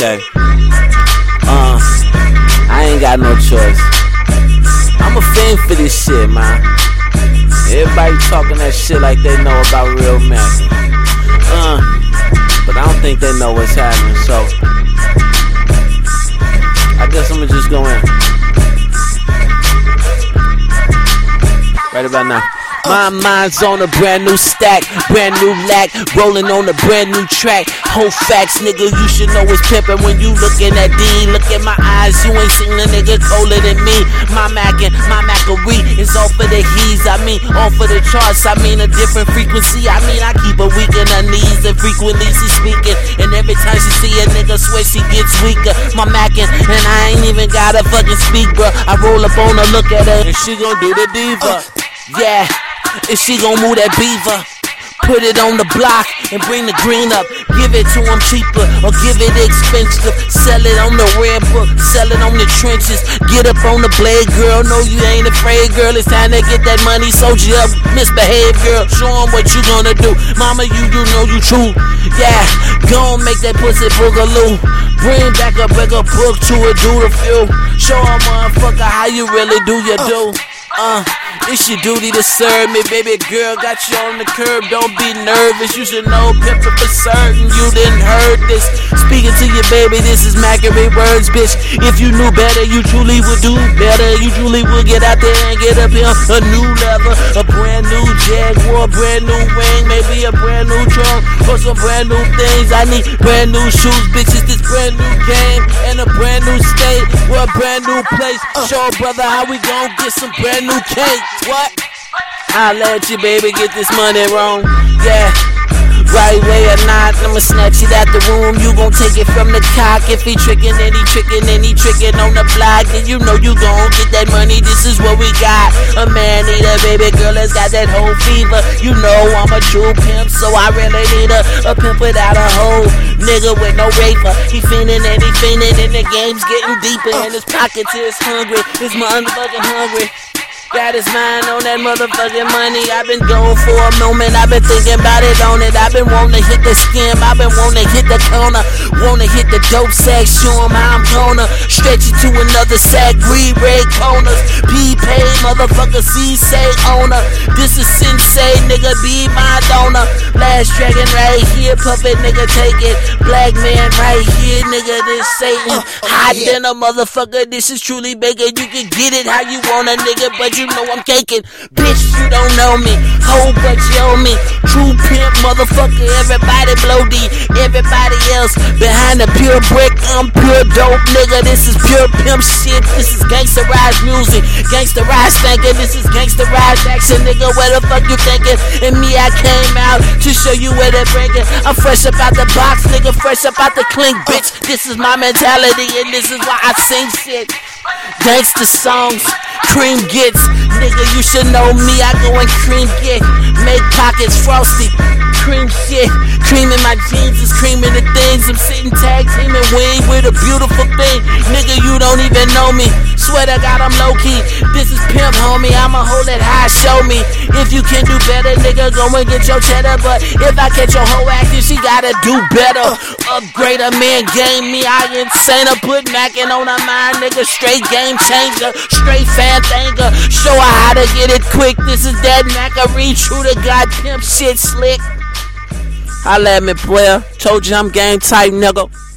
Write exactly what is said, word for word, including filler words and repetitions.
Okay. Uh, I ain't got no choice. I'm a fan for this shit, man. Everybody talking that shit like they know about real Mac. Uh, but I don't think they know what's happening, so I guess I'ma just go in. Right about now. My mind's on a brand new stack, brand new lack, rolling on a brand new track. Whole facts, nigga, you should know it's pimpin' when you lookin' at D. Look at my eyes, you ain't seen a nigga colder than me. My mackin', my mackery is all for the he's. I mean, all for the charts. I mean, a different frequency. I mean, I keep her weak in her knees and frequently she speaking. And every time she see a nigga swear she gets weaker. My mackin', and I ain't even gotta fucking speak, bro. I roll up on her, look at her, and she gon' do the diva. Yeah. If she gon' move that beaver, put it on the block and bring the green up. Give it to him cheaper or give it expensive. Sell it on the red book, sell it on the trenches. Get up on the blade, girl, no you ain't afraid, girl. It's time to get that money, soldier up, misbehave, girl. Show him what you gonna do. Mama, you, you know you true. Yeah, go and make that pussy boogaloo. Bring back a bigger book to a do the few. Show a motherfucker how you really do your do. Uh, it's your duty to serve me, baby girl. Got you on the curb, don't be nervous. You should know pimpin' for certain. You didn't heard this. Speaking to you, baby, this is Mackery words, bitch. If you knew better, you truly would do better. You truly would get out there and get up here a new level, a brand new Jaguar, brand new wing, maybe a brand new trunk or some brand new things. I need brand new shoes, bitches. This brand new game and a brand new state, we're a brand new place. Show brother how we gon' get some brand new cake. What? I'll let you, baby, get this money wrong. Yeah. Right way or not, I'ma snatch it out the room. You gon' take it from the cock. If he trickin', then he trickin', then he trickin' on the block. Then you know you gon' get that money. This is what we got. A man need a baby girl that's got that whole fever. You know I'm a true pimp, so I really need a, a pimp without a hoe. Nigga with no raper. He fiendin' and he fiendin' and the game's getting deeper. And his pockets is hungry. His motherfucking hungry. Got his mind on that motherfucking money. I've been going for a moment. I've been thinking about it on it. I've been wanting to hit the skim. I've been wanting to hit the corner. Wanna hit the dope sack. Show him how I'm gonna stretch it to another sack. Read red corners. P-pay motherfucker. C-say owner. This is Sensei. Nigga be my donor. Last dragon right here. Puppet nigga take it. Black man right here. Nigga this Satan. Hot than a motherfucker. This is truly bacon. You can get it how you want a nigga. But you You know I'm caking, bitch, you don't know me. Whole bunch you owe me. True pimp, motherfucker, everybody blow D. Everybody else behind the pure brick, I'm pure dope, nigga. This is pure pimp shit. This is gangsterized music, gangsterized thinking. This is gangsterized action, nigga. Where the fuck you thinking? And me, I came out to show you where they bringing. I'm fresh up out the box, nigga. Fresh up out the clink, bitch. This is my mentality, and this is why I sing shit. Gangsta songs, cream gets. Nigga, you should know me, I go and cream get. Make pockets frosty, cream shit. Cream in my jeans is cream in the things. I'm sitting tag teaming wing with a beautiful thing. Nigga, you don't even know me. Swear to God, I'm low key. This is pimp, homie, I'ma hold it high, show me. If you can do better, nigga, go and get your cheddar. But if I catch your hoe acting, she gotta do better. Upgrade a man, game me, I insane. I put Mackin' on her mind, nigga, straight game changer. Straight fan thanger. Show her how to get it quick. This is that Mackery, true to God pimp shit slick. Holla at me, player. Told you I'm game tight, nigga.